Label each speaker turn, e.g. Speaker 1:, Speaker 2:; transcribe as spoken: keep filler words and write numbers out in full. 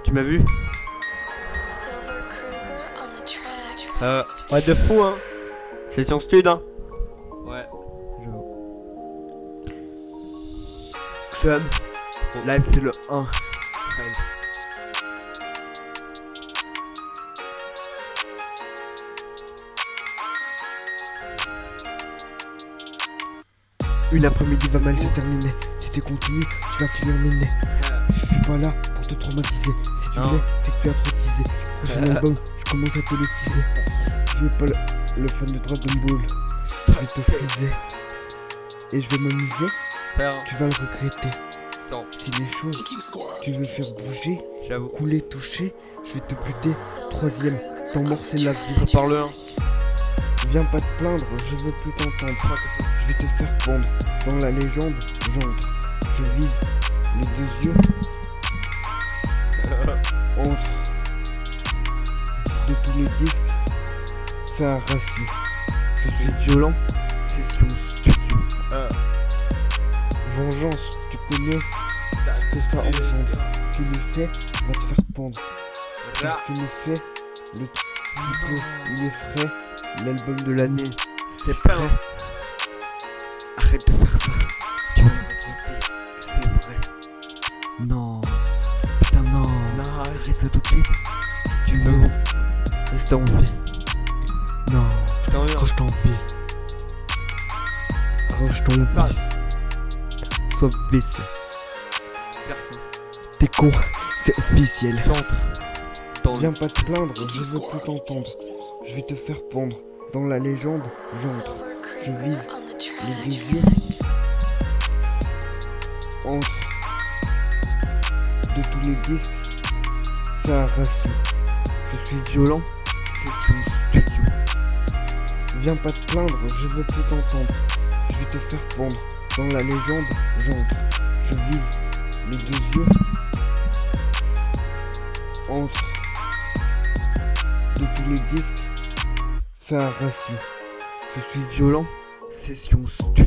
Speaker 1: Tu m'as vu? Euh, ouais de fou hein. C'est son stud hein. Ouais. Xan, live c'est le un.
Speaker 2: Une après-midi va mal se terminer. Si tu continues, tu vas finir miné. Je suis pas là pour te traumatiser. Si tu l'es, c'est que tu as trop teasé. Prochain album, je commence à te le teaser. Je veux pas le, le fan de Dragon Ball. Je vais te friser. Et je vais m'amuser. Tu vas le regretter. Si les choses tu veux faire bouger,
Speaker 1: J'avoue.
Speaker 2: couler, toucher, je vais te buter. Troisième, t'emmorcer la vie.
Speaker 1: Prépare-le un.
Speaker 2: Viens pas te plaindre, je veux plus t'entendre. Je vais te faire pendre dans la légende, j'entre. Je vise les deux yeux entre de tous les disques. Fais un ratio. Je suis violent, session studio.
Speaker 1: Euh.
Speaker 2: Vengeance, tu connais que ça engendre. Tu le sais, va te faire pendre.
Speaker 1: Là.
Speaker 2: Tu me fais le typo, il est frais. L'album de l'année,
Speaker 1: C'est pas
Speaker 2: vrai.
Speaker 1: un.
Speaker 2: Arrête de faire ça, tu vas le regretter, c'est vrai. Non, putain non,
Speaker 1: Non,
Speaker 2: arrête ça tout de suite. Si tu veux, reste en vie. Non,
Speaker 1: putain, oui, hein.
Speaker 2: range ton vie. Range ton
Speaker 1: Ça,
Speaker 2: vie. Sauf vice.
Speaker 1: cercle.
Speaker 2: T'es con, c'est officiel.
Speaker 1: J'entre dans
Speaker 2: Viens pas te plaindre, je veux plus t'entendre. Je vais te faire pendre dans la légende, j'entre. Je vise les deux yeux entre de tous les disques. Fais un ratio. Je suis violent, session studio. Viens pas te plaindre, je veux plus t'entendre. Je vais te faire pendre dans la légende, j'entre. Je vise les deux yeux entre de tous les disques. Fais un ratio. Je suis violent, session studio.